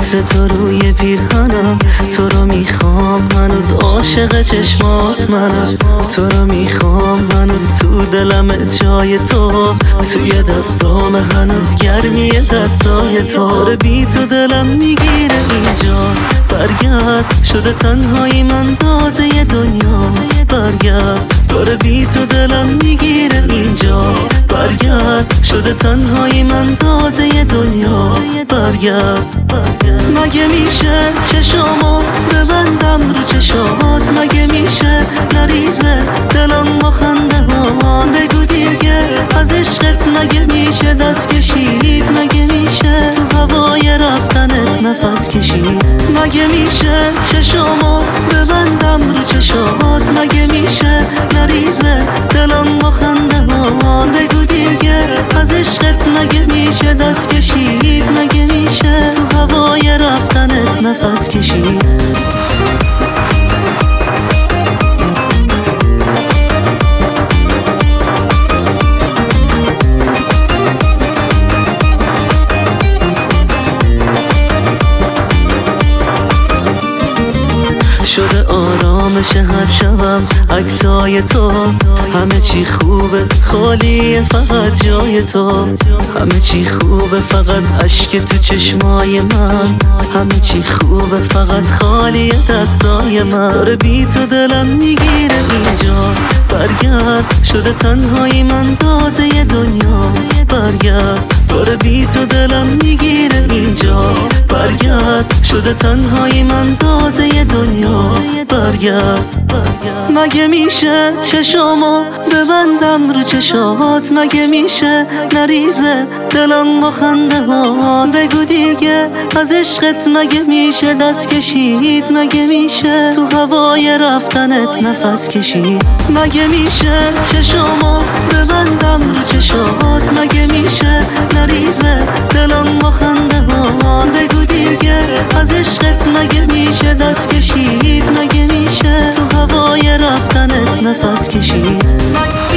عطر تو روی پیرهنم، تو رو میخوام هنوز عاشق چشمات منم، تو رو میخوام هنوز تو دلم جای تو، توی دستام هنوز گرمی دستای تو. بی تو دلم میگیره اینجا، برگرد شده تنهایی من تازه دنیا، برگرد داره بی تو دلم میگیره اینجا، برگرد شده تنهایی من تازه دنیا، برگرد. مگه میشه چشامو ببندم رو چشامات، مگه میشه نریزه دلم با خنده ها، بگو دیگه از عشقت مگه میشه دست کشید، مگه میشه تو هوای رفتنت نفس کشید، مگه میشه چشامو ببندم رو چشامات، مگه میشه نریزه دلم با خنده ها، بگو دیگه از عشقت مگه میشه دست کشید، مگه میشه تو هوای رفتنت نفس کشید. شده آرامش هر شبم عکسای تو، همه چی خوبه خالیه فقط جای تو، همه چی خوبه فقط اشک تو چشمای من، همه چی خوبه فقط خالیه دستای من. داره بی تو دلم میگیره اینجا، برگرد شده تنهایی من تازه دنیا، برگرد داره بی تو دلم میگیره اینجا، برگرد شده تنهایی من تازه دنیا، برگرد. مگه میشه چشامو ببندم رو چشامات، مگه میشه نریزه دلم با خنده ها، بگو دیگه از عشقت مگه میشه دست کشید، مگه میشه تو هوای رفتنت نفس کشید، مگه میشه چشامو ببندم رو چشامات، مگه میشه نریزه دلم با خنده ها، بگو دیگه از عشقت مگه میشه دست کشید، مگه میشه تو هوای رفتنت نفس کشید.